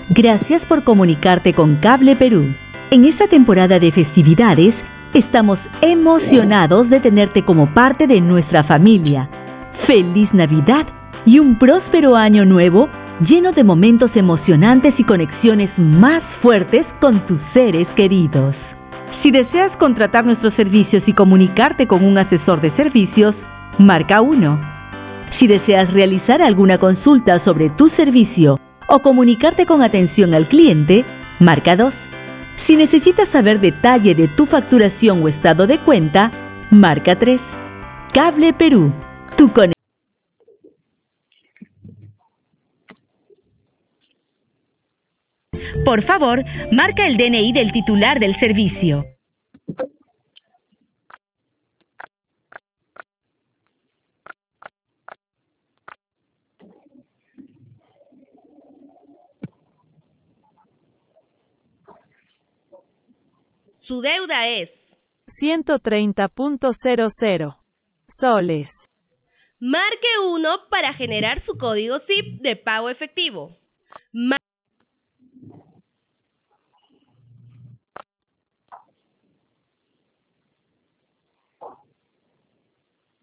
Gracias por comunicarte con Cable Perú. En esta temporada de festividades, estamos emocionados de tenerte como parte de nuestra familia. ¡Feliz Navidad y un próspero año nuevo lleno de momentos emocionantes y conexiones más fuertes con tus seres queridos! Si deseas contratar nuestros servicios y comunicarte con un asesor de servicios, marca 1. Si deseas realizar alguna consulta sobre tu servicio o comunicarte con atención al cliente, marca 2. Si necesitas saber detalle de tu facturación o estado de cuenta, marca 3. Cable Perú, tu conexión. Por favor, marca el DNI del titular del servicio. Su deuda es 130.00 soles. Marque 1 para generar su código SIP de pago efectivo.